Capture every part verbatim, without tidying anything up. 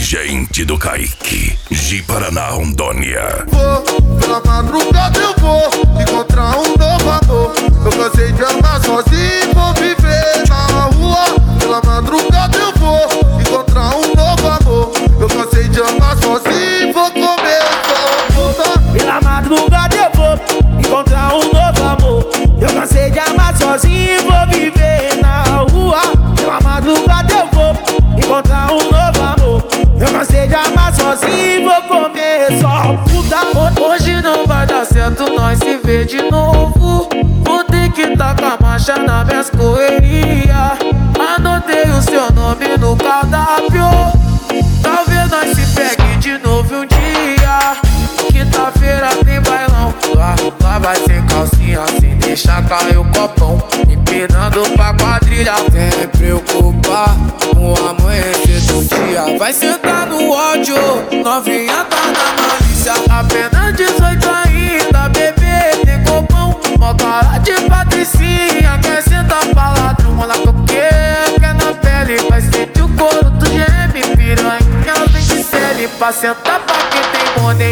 Gente do Kaique, de Paraná, Rondônia. Vou, pela madrugada eu vou encontrar um novo amor. Eu cansei de andar sozinho, vou viver na rua. Pela madrugada eu vou encontrar um novo amor. Eu cansei de andar sozinho, vou comer só puta. Pela madrugada eu vou encontrar um novo amor. Eu cansei de amar sozinho, vou viver na rua. Pela madrugada eu vou encontrar um novo amor. Eu cansei de amar sozinho, vou comer só puta. Hoje não vai dar certo, nós se vê de novo. Vou ter que tá com a marcha nas minhas correrias. Anotei o seu nome no cardápio. Talvez nós se pegue de novo um dia. Quinta-feira tem bailão. Lá, lá vai sem calcinha, sem deixar cair o copão. Empinando pra quadrilha, sem preocupar com o amanhecer do dia. Vai sentar no ódio, novinha tá na malícia. Apenas dezoito ainda, bebê, tem copão. Mó cara de patricinha, quer sentar pra ladrão. Ela coqueira, quer na pele. Vai sentir o couro do geme, piranha vem de série. Pra sentar pra quem tem money.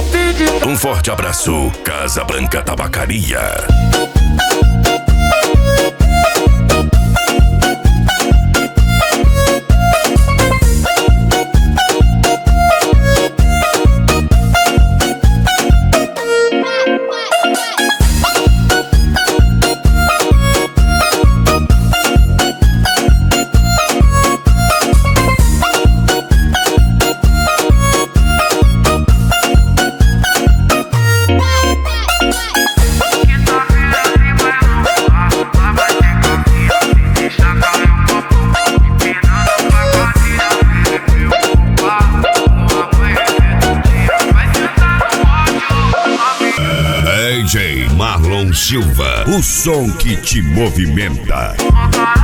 Um forte abraço, Casa Branca Tabacaria. D J Marlon Silva, o som que te movimenta.